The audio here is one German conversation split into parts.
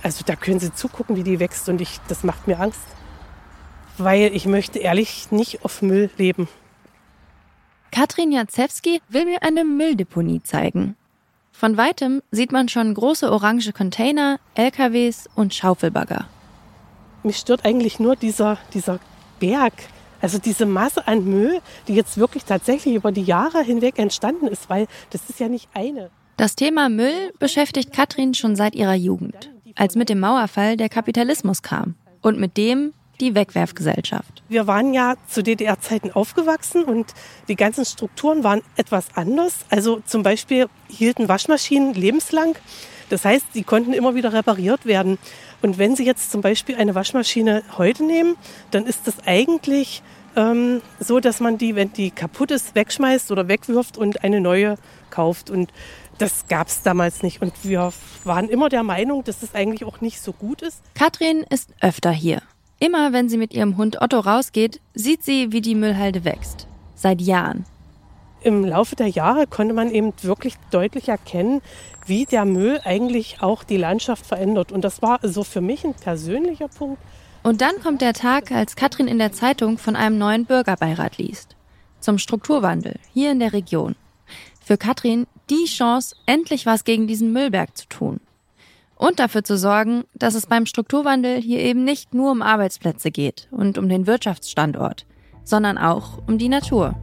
Also da können Sie zugucken, wie die wächst und das macht mir Angst. Weil ich möchte ehrlich nicht auf Müll leben. Katrin Jacewski will mir eine Mülldeponie zeigen. Von Weitem sieht man schon große orange Container, LKWs und Schaufelbagger. Mich stört eigentlich nur dieser Berg, also diese Masse an Müll, die jetzt wirklich tatsächlich über die Jahre hinweg entstanden ist, weil das ist ja nicht eine. Das Thema Müll beschäftigt Katrin schon seit ihrer Jugend, als mit dem Mauerfall der Kapitalismus kam und mit dem die Wegwerfgesellschaft. Wir waren ja zu DDR-Zeiten aufgewachsen und die ganzen Strukturen waren etwas anders. Also zum Beispiel hielten Waschmaschinen lebenslang. Das heißt, die konnten immer wieder repariert werden. Und wenn Sie jetzt zum Beispiel eine Waschmaschine heute nehmen, dann ist das eigentlich so, dass man die, wenn die kaputt ist, wegschmeißt oder wegwirft und eine neue kauft. Und das gab es damals nicht. Und wir waren immer der Meinung, dass das eigentlich auch nicht so gut ist. Katrin ist öfter hier. Immer wenn sie mit ihrem Hund Otto rausgeht, sieht sie, wie die Müllhalde wächst. Seit Jahren. Im Laufe der Jahre konnte man eben wirklich deutlich erkennen, wie der Müll eigentlich auch die Landschaft verändert. Und das war so für mich ein persönlicher Punkt. Und dann kommt der Tag, als Katrin in der Zeitung von einem neuen Bürgerbeirat liest. Zum Strukturwandel, hier in der Region. Für Katrin die Chance, endlich was gegen diesen Müllberg zu tun. Und dafür zu sorgen, dass es beim Strukturwandel hier eben nicht nur um Arbeitsplätze geht und um den Wirtschaftsstandort, sondern auch um die Natur.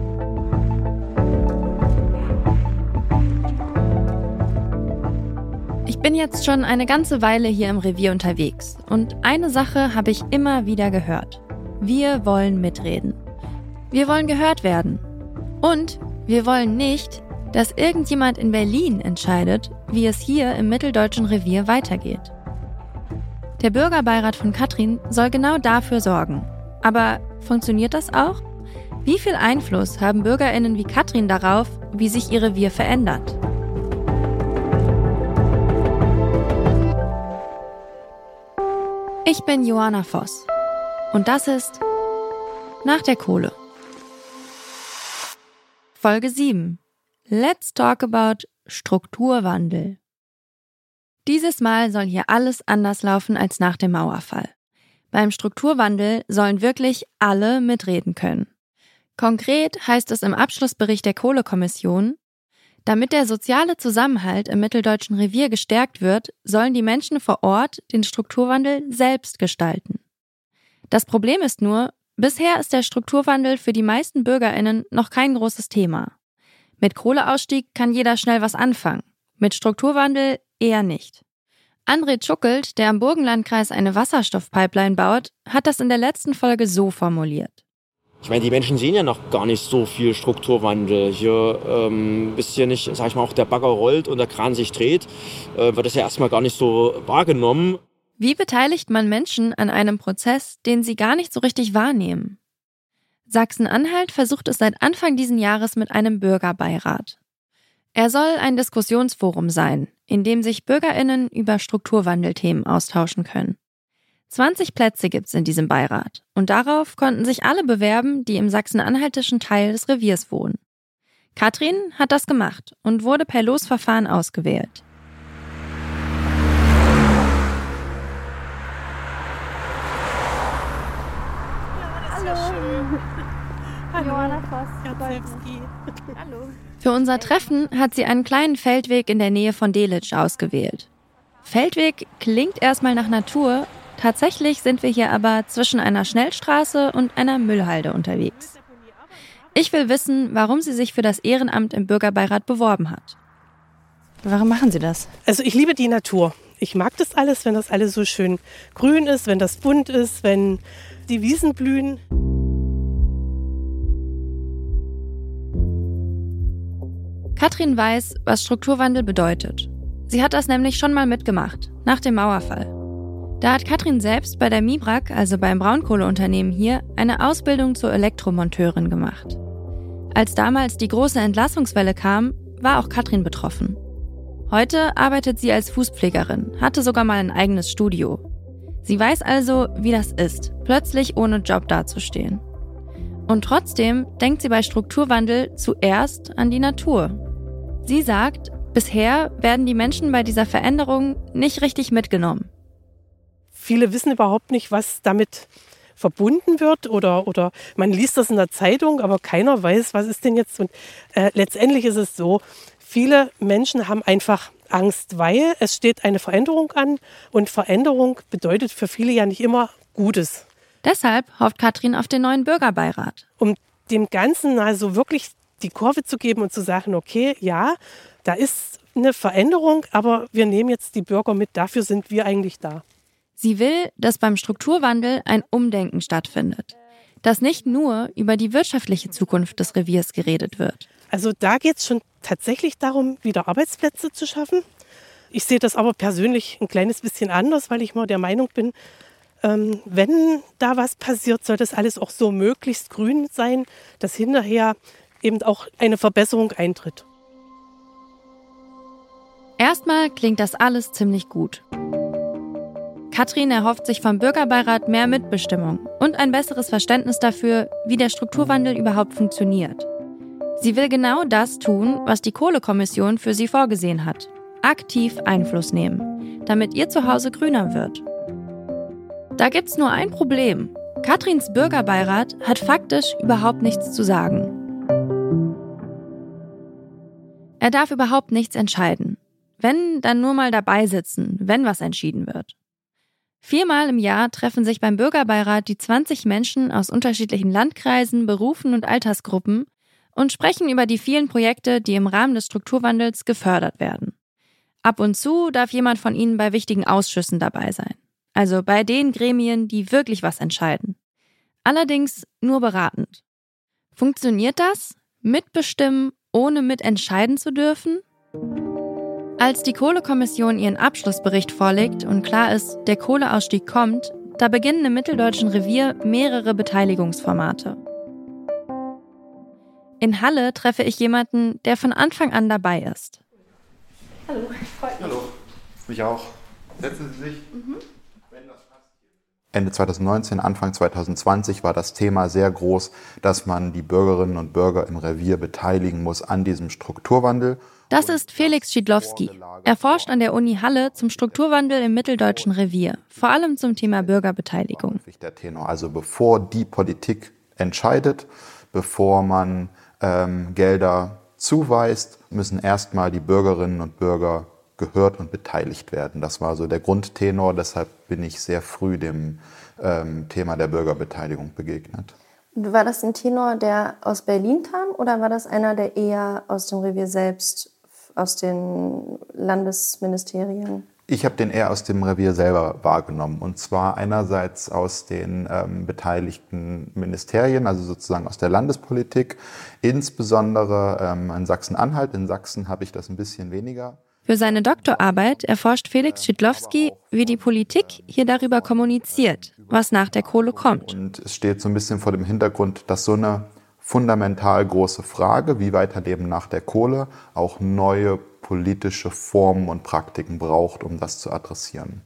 Ich bin jetzt schon eine ganze Weile hier im Revier unterwegs und eine Sache habe ich immer wieder gehört. Wir wollen mitreden. Wir wollen gehört werden. Und wir wollen nicht, dass irgendjemand in Berlin entscheidet, wie es hier im mitteldeutschen Revier weitergeht. Der Bürgerbeirat von Katrin soll genau dafür sorgen. Aber funktioniert das auch? Wie viel Einfluss haben BürgerInnen wie Katrin darauf, wie sich ihr Revier verändert? Ich bin Johanna Voss und das ist Nach der Kohle. Folge 7. Let's talk about Strukturwandel. Dieses Mal soll hier alles anders laufen als nach dem Mauerfall. Beim Strukturwandel sollen wirklich alle mitreden können. Konkret heißt es im Abschlussbericht der Kohlekommission, damit der soziale Zusammenhalt im mitteldeutschen Revier gestärkt wird, sollen die Menschen vor Ort den Strukturwandel selbst gestalten. Das Problem ist nur, bisher ist der Strukturwandel für die meisten BürgerInnen noch kein großes Thema. Mit Kohleausstieg kann jeder schnell was anfangen, mit Strukturwandel eher nicht. André Tschuckelt, der am Burgenlandkreis eine Wasserstoffpipeline baut, hat das in der letzten Folge so formuliert. Ich meine, die Menschen sehen ja noch gar nicht so viel Strukturwandel. Hier bis hier nicht, sag ich mal, auch der Bagger rollt und der Kran sich dreht, wird das ja erstmal gar nicht so wahrgenommen. Wie beteiligt man Menschen an einem Prozess, den sie gar nicht so richtig wahrnehmen? Sachsen-Anhalt versucht es seit Anfang dieses Jahres mit einem Bürgerbeirat. Er soll ein Diskussionsforum sein, in dem sich BürgerInnen über Strukturwandelthemen austauschen können. 20 Plätze gibt's in diesem Beirat und darauf konnten sich alle bewerben, die im sachsen-anhaltischen Teil des Reviers wohnen. Katrin hat das gemacht und wurde per Losverfahren ausgewählt. Hallo. Johanna Voss. Jacewski. Hallo. Für unser Treffen hat sie einen kleinen Feldweg in der Nähe von Delitzsch ausgewählt. Feldweg klingt erstmal nach Natur, tatsächlich sind wir hier aber zwischen einer Schnellstraße und einer Müllhalde unterwegs. Ich will wissen, warum sie sich für das Ehrenamt im Bürgerbeirat beworben hat. Warum machen Sie das? Also ich liebe die Natur. Ich mag das alles, wenn das alles so schön grün ist, wenn das bunt ist, wenn die Wiesen blühen. Katrin weiß, was Strukturwandel bedeutet. Sie hat das nämlich schon mal mitgemacht, nach dem Mauerfall. Da hat Katrin selbst bei der MIBRAG, also beim Braunkohleunternehmen hier, eine Ausbildung zur Elektromonteurin gemacht. Als damals die große Entlassungswelle kam, war auch Katrin betroffen. Heute arbeitet sie als Fußpflegerin, hatte sogar mal ein eigenes Studio. Sie weiß also, wie das ist, plötzlich ohne Job dazustehen. Und trotzdem denkt sie bei Strukturwandel zuerst an die Natur. Sie sagt, bisher werden die Menschen bei dieser Veränderung nicht richtig mitgenommen. viele wissen überhaupt nicht, was damit verbunden wird oder man liest das in der Zeitung, aber keiner weiß, was ist denn jetzt. Und letztendlich ist es so, viele Menschen haben einfach Angst, weil es steht eine Veränderung an und Veränderung bedeutet für viele ja nicht immer Gutes. Deshalb hofft Katrin auf den neuen Bürgerbeirat. Um dem Ganzen also wirklich die Kurve zu geben und zu sagen, okay, ja, da ist eine Veränderung, aber wir nehmen jetzt die Bürger mit, dafür sind wir eigentlich da. Sie will, dass beim Strukturwandel ein Umdenken stattfindet. Dass nicht nur über die wirtschaftliche Zukunft des Reviers geredet wird. Also da geht es schon tatsächlich darum, wieder Arbeitsplätze zu schaffen. Ich sehe das aber persönlich ein kleines bisschen anders, weil ich mal der Meinung bin, wenn da was passiert, soll das alles auch so möglichst grün sein, dass hinterher eben auch eine Verbesserung eintritt. Erstmal klingt das alles ziemlich gut. Katrin erhofft sich vom Bürgerbeirat mehr Mitbestimmung und ein besseres Verständnis dafür, wie der Strukturwandel überhaupt funktioniert. Sie will genau das tun, was die Kohlekommission für sie vorgesehen hat. Aktiv Einfluss nehmen, damit ihr Zuhause grüner wird. Da gibt's nur ein Problem. Katrins Bürgerbeirat hat faktisch überhaupt nichts zu sagen. Er darf überhaupt nichts entscheiden. Wenn, dann nur mal dabei sitzen, wenn was entschieden wird. 4-mal im Jahr treffen sich beim Bürgerbeirat die 20 Menschen aus unterschiedlichen Landkreisen, Berufen und Altersgruppen und sprechen über die vielen Projekte, die im Rahmen des Strukturwandels gefördert werden. Ab und zu darf jemand von ihnen bei wichtigen Ausschüssen dabei sein. Also bei den Gremien, die wirklich was entscheiden. Allerdings nur beratend. Funktioniert das? Mitbestimmen, ohne mitentscheiden zu dürfen? Als die Kohlekommission ihren Abschlussbericht vorlegt und klar ist, der Kohleausstieg kommt, da beginnen im mitteldeutschen Revier mehrere Beteiligungsformate. In Halle treffe ich jemanden, der von Anfang an dabei ist. Hallo, freut mich. Hallo, mich auch. Setzen Sie sich. Ende 2019, Anfang 2020 war das Thema sehr groß, dass man die Bürgerinnen und Bürger im Revier beteiligen muss an diesem Strukturwandel. Das ist Felix Schiedlowski. Er forscht an der Uni Halle zum Strukturwandel im mitteldeutschen Revier, vor allem zum Thema Bürgerbeteiligung. Der Tenor. Also bevor die Politik entscheidet, bevor man Gelder zuweist, müssen erstmal die Bürgerinnen und Bürger gehört und beteiligt werden. Das war so der Grundtenor, deshalb bin ich sehr früh dem Thema der Bürgerbeteiligung begegnet. War das ein Tenor, der aus Berlin kam, oder war das einer, der eher aus dem Revier selbst, aus den Landesministerien? Ich habe den eher aus dem Revier selber wahrgenommen, und zwar einerseits aus den beteiligten Ministerien, also sozusagen aus der Landespolitik, insbesondere in Sachsen-Anhalt. In Sachsen habe ich das ein bisschen weniger. Für seine Doktorarbeit erforscht Felix Schiedlowski, wie die Politik hier darüber kommuniziert, was nach der Kohle kommt. Und es steht so ein bisschen vor dem Hintergrund, dass so eine fundamental große Frage, wie weiterleben nach der Kohle, auch neue politische Formen und Praktiken braucht, um das zu adressieren.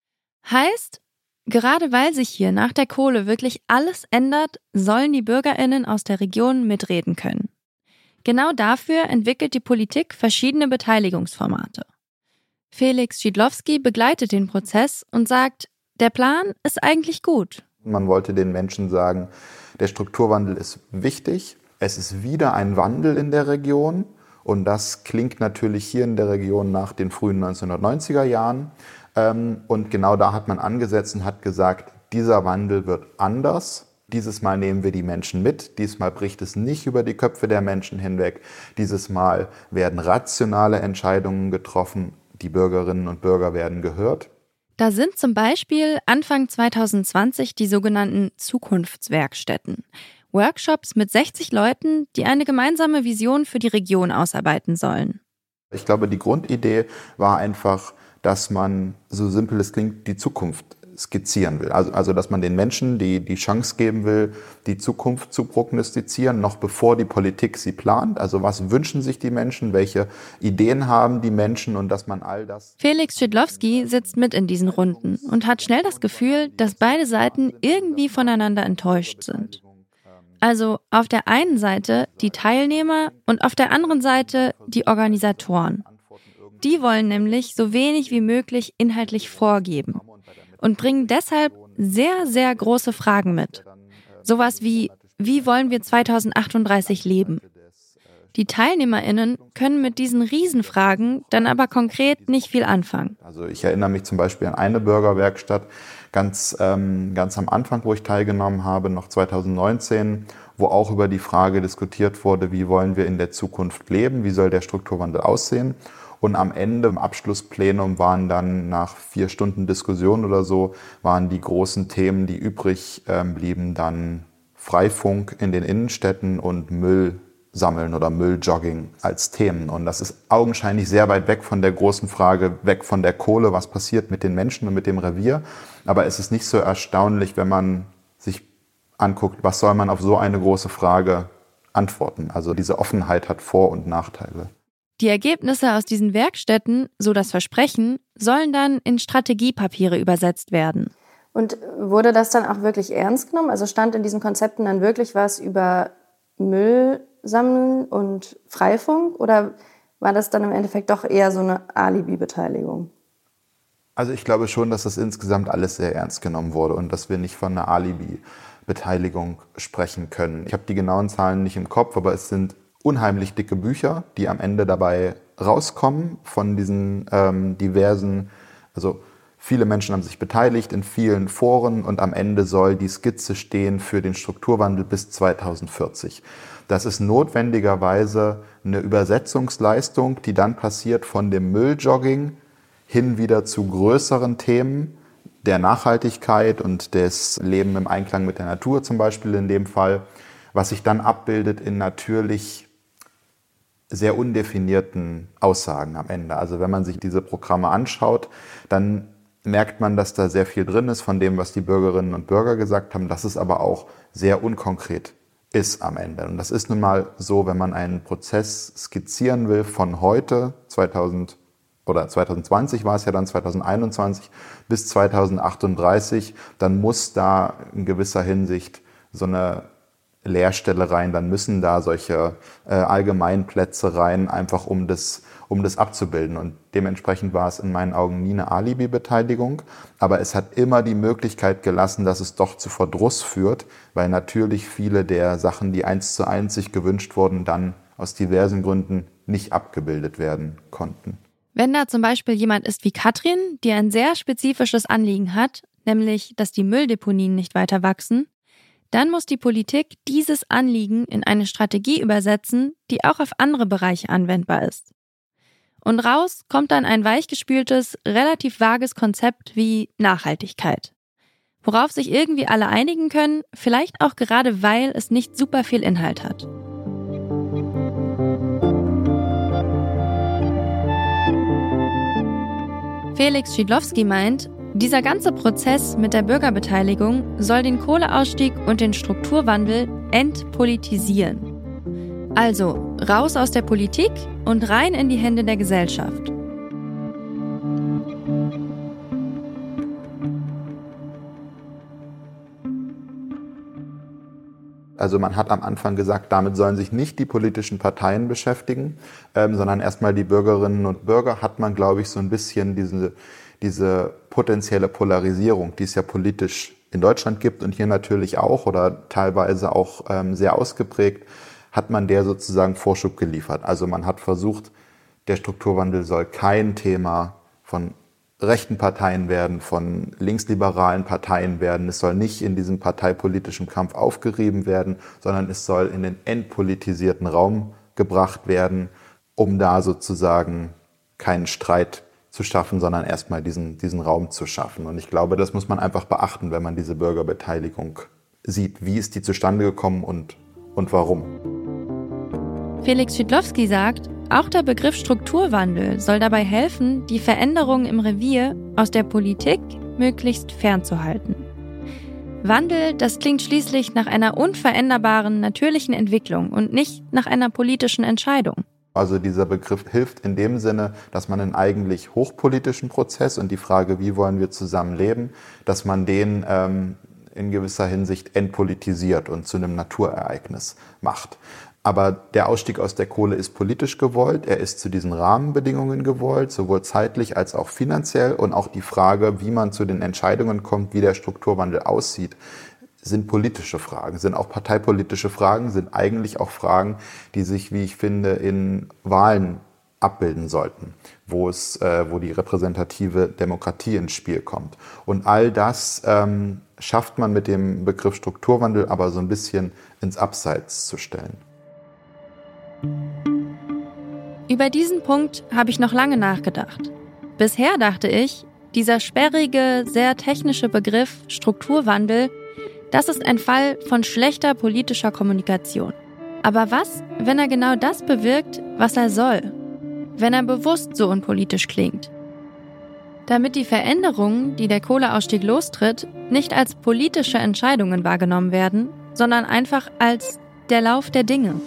Heißt, gerade weil sich hier nach der Kohle wirklich alles ändert, sollen die BürgerInnen aus der Region mitreden können. Genau dafür entwickelt die Politik verschiedene Beteiligungsformate. Felix Schiedlowski begleitet den Prozess und sagt, der Plan ist eigentlich gut. Man wollte den Menschen sagen, der Strukturwandel ist wichtig, es ist wieder ein Wandel in der Region, und das klingt natürlich hier in der Region nach den frühen 1990er Jahren. Und genau da hat man angesetzt und hat gesagt, dieser Wandel wird anders. Dieses Mal nehmen wir die Menschen mit, diesmal bricht es nicht über die Köpfe der Menschen hinweg, dieses Mal werden rationale Entscheidungen getroffen, die Bürgerinnen und Bürger werden gehört. Da sind zum Beispiel Anfang 2020 die sogenannten Zukunftswerkstätten. Workshops mit 60 Leuten, die eine gemeinsame Vision für die Region ausarbeiten sollen. Ich glaube, die Grundidee war einfach, dass man, so simpel es klingt, die Zukunft skizzieren will. Also dass man den Menschen die Chance geben will, die Zukunft zu prognostizieren, noch bevor die Politik sie plant. Also was wünschen sich die Menschen, welche Ideen haben die Menschen, und dass man all das... Felix Schiedlowski sitzt mit in diesen Runden und hat schnell das Gefühl, dass beide Seiten irgendwie voneinander enttäuscht sind. Also auf der einen Seite die Teilnehmer und auf der anderen Seite die Organisatoren. Die wollen nämlich so wenig wie möglich inhaltlich vorgeben. und bringen deshalb sehr, sehr große Fragen mit. Sowas wie wollen wir 2038 leben? Die TeilnehmerInnen können mit diesen Riesenfragen dann aber konkret nicht viel anfangen. Also ich erinnere mich zum Beispiel an eine Bürgerwerkstatt, ganz am Anfang, wo ich teilgenommen habe, noch 2019, wo auch über die Frage diskutiert wurde, wie wollen wir in der Zukunft leben, wie soll der Strukturwandel aussehen. Und am Ende, im Abschlussplenum, waren dann nach 4 Stunden Diskussion oder so, waren die großen Themen, die übrig blieben, dann Freifunk in den Innenstädten und Müll sammeln oder Mülljogging als Themen. Und das ist augenscheinlich sehr weit weg von der großen Frage, weg von der Kohle, was passiert mit den Menschen und mit dem Revier. Aber es ist nicht so erstaunlich, wenn man sich anguckt, was soll man auf so eine große Frage antworten. Also diese Offenheit hat Vor- und Nachteile. Die Ergebnisse aus diesen Werkstätten, so das Versprechen, sollen dann in Strategiepapiere übersetzt werden. Und wurde das dann auch wirklich ernst genommen? Also stand in diesen Konzepten dann wirklich was über Müll sammeln und Freifunk? Oder war das dann im Endeffekt doch eher so eine Alibi-Beteiligung? Also ich glaube schon, dass das insgesamt alles sehr ernst genommen wurde und dass wir nicht von einer Alibi-Beteiligung sprechen können. Ich habe die genauen Zahlen nicht im Kopf, aber es sind unheimlich dicke Bücher, die am Ende dabei rauskommen von diesen diversen, also viele Menschen haben sich beteiligt in vielen Foren und am Ende soll die Skizze stehen für den Strukturwandel bis 2040. Das ist notwendigerweise eine Übersetzungsleistung, die dann passiert von dem Mülljogging hin wieder zu größeren Themen der Nachhaltigkeit und des Lebens im Einklang mit der Natur zum Beispiel in dem Fall, was sich dann abbildet in natürlich sehr undefinierten Aussagen am Ende. Also wenn man sich diese Programme anschaut, dann merkt man, dass da sehr viel drin ist von dem, was die Bürgerinnen und Bürger gesagt haben, dass es aber auch sehr unkonkret ist am Ende. Und das ist nun mal so, wenn man einen Prozess skizzieren will von heute, 2020 war es ja dann, 2021 bis 2038, dann muss da in gewisser Hinsicht so eine Leerstelle rein, dann müssen da solche Allgemeinplätze rein, einfach um das abzubilden. Und dementsprechend war es in meinen Augen nie eine Alibi-Beteiligung, aber es hat immer die Möglichkeit gelassen, dass es doch zu Verdruss führt, weil natürlich viele der Sachen, die 1:1 sich gewünscht wurden, dann aus diversen Gründen nicht abgebildet werden konnten. Wenn da zum Beispiel jemand ist wie Katrin, die ein sehr spezifisches Anliegen hat, nämlich, dass die Mülldeponien nicht weiter wachsen, dann muss die Politik dieses Anliegen in eine Strategie übersetzen, die auch auf andere Bereiche anwendbar ist. Und raus kommt dann ein weichgespültes, relativ vages Konzept wie Nachhaltigkeit, worauf sich irgendwie alle einigen können, vielleicht auch gerade, weil es nicht super viel Inhalt hat. Felix Szydlowski meint, dieser ganze Prozess mit der Bürgerbeteiligung soll den Kohleausstieg und den Strukturwandel entpolitisieren. Also raus aus der Politik und rein in die Hände der Gesellschaft. Also man hat am Anfang gesagt, damit sollen sich nicht die politischen Parteien beschäftigen, sondern erstmal die Bürgerinnen und Bürger. Hat man, glaube ich, so ein bisschen diese potenzielle Polarisierung, die es ja politisch in Deutschland gibt und hier natürlich auch oder teilweise auch sehr ausgeprägt, hat man der sozusagen Vorschub geliefert. Also man hat versucht, der Strukturwandel soll kein Thema von rechten Parteien werden, von linksliberalen Parteien werden. Es soll nicht in diesem parteipolitischen Kampf aufgerieben werden, sondern es soll in den entpolitisierten Raum gebracht werden, um da sozusagen keinen Streit zu schaffen, sondern erstmal diesen Raum zu schaffen. Und ich glaube, das muss man einfach beachten, wenn man diese Bürgerbeteiligung sieht. Wie ist die zustande gekommen und warum? Felix Szydlowski sagt, auch der Begriff Strukturwandel soll dabei helfen, die Veränderungen im Revier aus der Politik möglichst fernzuhalten. Wandel, das klingt schließlich nach einer unveränderbaren, natürlichen Entwicklung und nicht nach einer politischen Entscheidung. Also dieser Begriff hilft in dem Sinne, dass man einen eigentlich hochpolitischen Prozess und die Frage, wie wollen wir zusammenleben, dass man den in gewisser Hinsicht entpolitisiert und zu einem Naturereignis macht. Aber der Ausstieg aus der Kohle ist politisch gewollt, er ist zu diesen Rahmenbedingungen gewollt, sowohl zeitlich als auch finanziell. Und auch die Frage, wie man zu den Entscheidungen kommt, wie der Strukturwandel aussieht, sind politische Fragen, sind auch parteipolitische Fragen, sind eigentlich auch Fragen, die sich, wie ich finde, in Wahlen abbilden sollten, wo die repräsentative Demokratie ins Spiel kommt. Und all das schafft man mit dem Begriff Strukturwandel aber so ein bisschen ins Abseits zu stellen. Über diesen Punkt habe ich noch lange nachgedacht. Bisher dachte ich, dieser sperrige, sehr technische Begriff Strukturwandel, das ist ein Fall von schlechter politischer Kommunikation. Aber was, wenn er genau das bewirkt, was er soll? Wenn er bewusst so unpolitisch klingt? Damit die Veränderungen, die der Kohleausstieg lostritt, nicht als politische Entscheidungen wahrgenommen werden, sondern einfach als der Lauf der Dinge.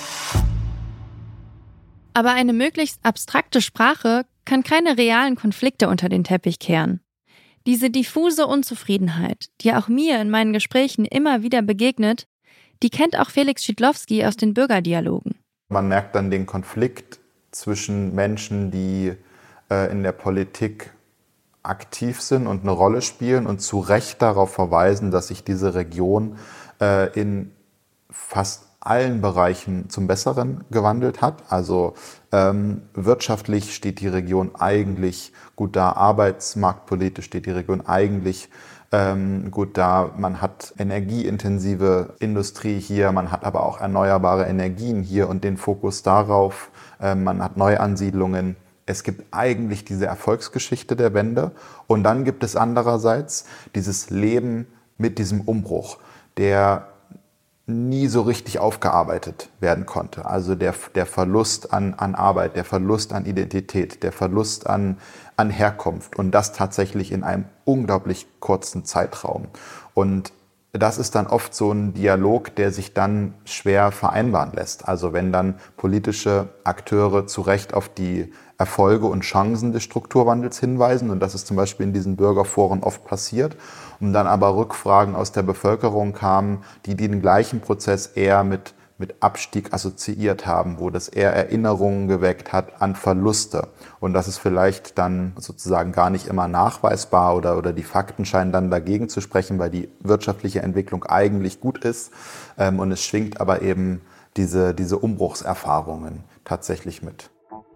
Aber eine möglichst abstrakte Sprache kann keine realen Konflikte unter den Teppich kehren. Diese diffuse Unzufriedenheit, die auch mir in meinen Gesprächen immer wieder begegnet, die kennt auch Felix Schiedlowski aus den Bürgerdialogen. Man merkt dann den Konflikt zwischen Menschen, die in der Politik aktiv sind und eine Rolle spielen und zu Recht darauf verweisen, dass sich diese Region in fast allen Bereichen zum Besseren gewandelt hat. Also wirtschaftlich steht die Region eigentlich gut da, arbeitsmarktpolitisch steht die Region eigentlich gut da. Man hat energieintensive Industrie hier, man hat aber auch erneuerbare Energien hier und den Fokus darauf. Man hat Neuansiedlungen. Es gibt eigentlich diese Erfolgsgeschichte der Wende und dann gibt es andererseits dieses Leben mit diesem Umbruch, der nie so richtig aufgearbeitet werden konnte. Also der Verlust an Arbeit, der Verlust an Identität, der Verlust an Herkunft und das tatsächlich in einem unglaublich kurzen Zeitraum. Und das ist dann oft so ein Dialog, der sich dann schwer vereinbaren lässt. Also wenn dann politische Akteure zu Recht auf die Erfolge und Chancen des Strukturwandels hinweisen, und das ist zum Beispiel in diesen Bürgerforen oft passiert, und dann aber Rückfragen aus der Bevölkerung kamen, die den gleichen Prozess eher mit Abstieg assoziiert haben, wo das eher Erinnerungen geweckt hat an Verluste. Und das ist vielleicht dann sozusagen gar nicht immer nachweisbar oder die Fakten scheinen dann dagegen zu sprechen, weil die wirtschaftliche Entwicklung eigentlich gut ist. Und es schwingt aber eben diese Umbruchserfahrungen tatsächlich mit.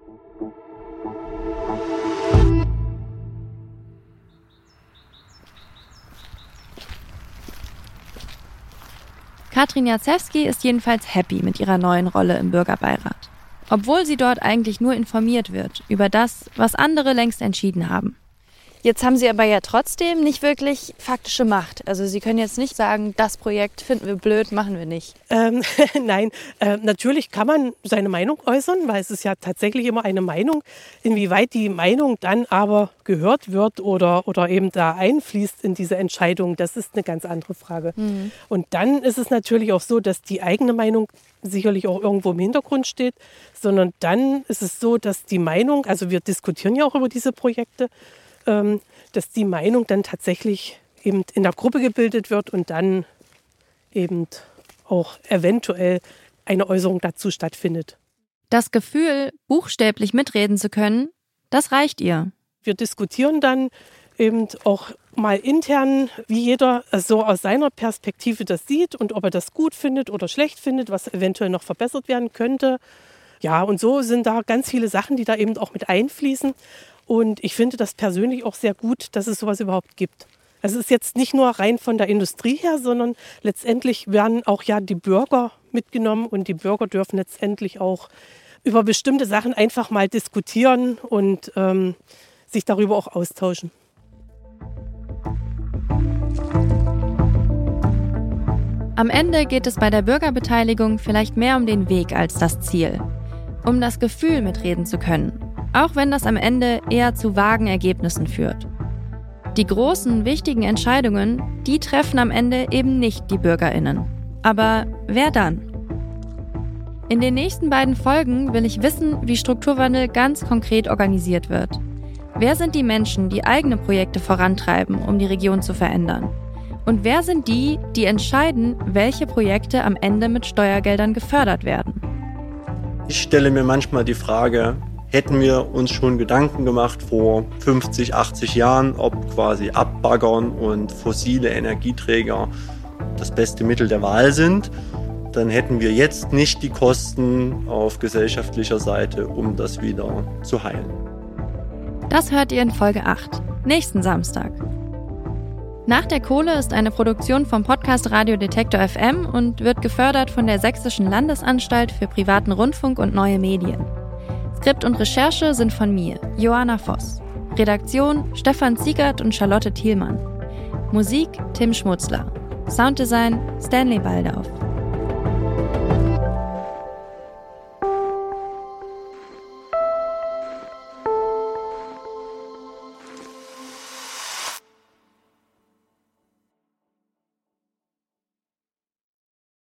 Katrin Jarzewski ist jedenfalls happy mit ihrer neuen Rolle im Bürgerbeirat. Obwohl sie dort eigentlich nur informiert wird über das, was andere längst entschieden haben. Jetzt haben Sie aber ja trotzdem nicht wirklich faktische Macht. Also Sie können jetzt nicht sagen, das Projekt finden wir blöd, machen wir nicht. Nein, natürlich kann man seine Meinung äußern, weil es ist ja tatsächlich immer eine Meinung. Inwieweit die Meinung dann aber gehört wird oder eben da einfließt in diese Entscheidung, das ist eine ganz andere Frage. Mhm. Und dann ist es natürlich auch so, dass die eigene Meinung sicherlich auch irgendwo im Hintergrund steht, sondern dann ist es so, dass die Meinung, also wir diskutieren ja auch über diese Projekte, dass die Meinung dann tatsächlich eben in der Gruppe gebildet wird und dann eben auch eventuell eine Äußerung dazu stattfindet. Das Gefühl, buchstäblich mitreden zu können, das reicht ihr. Wir diskutieren dann eben auch mal intern, wie jeder so aus seiner Perspektive das sieht und ob er das gut findet oder schlecht findet, was eventuell noch verbessert werden könnte. Ja, und so sind da ganz viele Sachen, die da eben auch mit einfließen. Und ich finde das persönlich auch sehr gut, dass es sowas überhaupt gibt. Also es ist jetzt nicht nur rein von der Industrie her, sondern letztendlich werden auch ja die Bürger mitgenommen und die Bürger dürfen letztendlich auch über bestimmte Sachen einfach mal diskutieren und sich darüber auch austauschen. Am Ende geht es bei der Bürgerbeteiligung vielleicht mehr um den Weg als das Ziel. Um das Gefühl, mitreden zu können. Auch wenn das am Ende eher zu vagen Ergebnissen führt. Die großen, wichtigen Entscheidungen, die treffen am Ende eben nicht die BürgerInnen. Aber wer dann? In den nächsten beiden Folgen will ich wissen, wie Strukturwandel ganz konkret organisiert wird. Wer sind die Menschen, die eigene Projekte vorantreiben, um die Region zu verändern? Und wer sind die, die entscheiden, welche Projekte am Ende mit Steuergeldern gefördert werden? Ich stelle mir manchmal die Frage, hätten wir uns schon Gedanken gemacht vor 50, 80 Jahren, ob quasi Abbaggern und fossile Energieträger das beste Mittel der Wahl sind, dann hätten wir jetzt nicht die Kosten auf gesellschaftlicher Seite, um das wieder zu heilen. Das hört ihr in Folge 8, nächsten Samstag. Nach der Kohle ist eine Produktion vom Podcast Radio Detektor FM und wird gefördert von der Sächsischen Landesanstalt für privaten Rundfunk und neue Medien. Skript und Recherche sind von mir, Joanna Voss. Redaktion Stefan Ziegert und Charlotte Thielmann. Musik Tim Schmutzler. Sounddesign Stanley Baldauf.